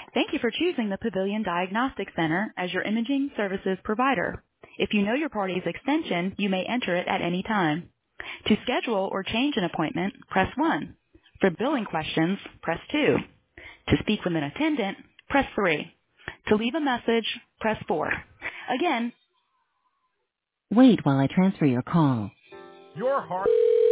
Thank you for choosing the Pavilion Diagnostic Center as your imaging services provider. If you know your party's extension, you may enter it at any time. To schedule or change an appointment, press 1. For billing questions, press 2. To speak with an attendant, press 3. To leave a message, press 4. Again, wait while I transfer your call. Your heart.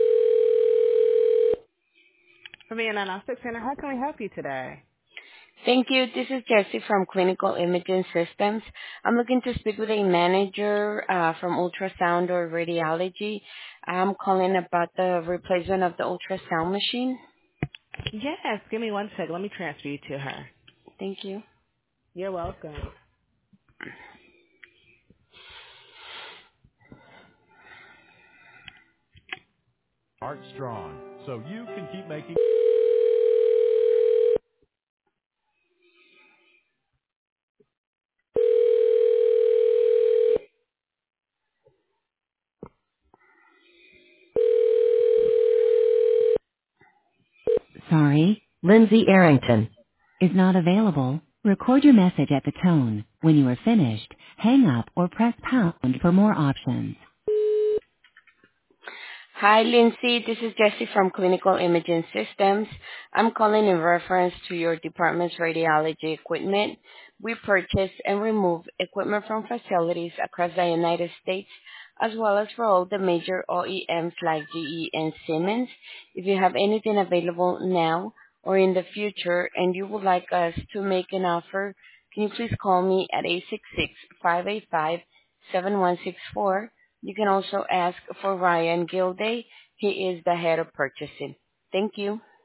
Pavilion Diagnostic Center, how can we help you today? Thank you. This is Jessie from Clinical Imaging Systems. I'm looking to speak with a manager from ultrasound or radiology. I'm calling about the replacement of the ultrasound machine. Yes, give me 1 second. Let me transfer you to her. Thank you. You're welcome. Heart strong, so you can keep making. Sorry, Lindsay Arrington is not available. Record your message at the tone. When you are finished, hang up or press pound for more options. Hi, Lindsay. This is Jessie from Clinical Imaging Systems. I'm calling in reference to your department's radiology equipment. We purchase and remove equipment from facilities across the United States, as well as for all the major OEMs like GE and Siemens. If you have anything available now or in the future and you would like us to make an offer, can you please call me at 866-585-7164. You can also ask for Ryan Gilday. He is the head of purchasing. Thank you.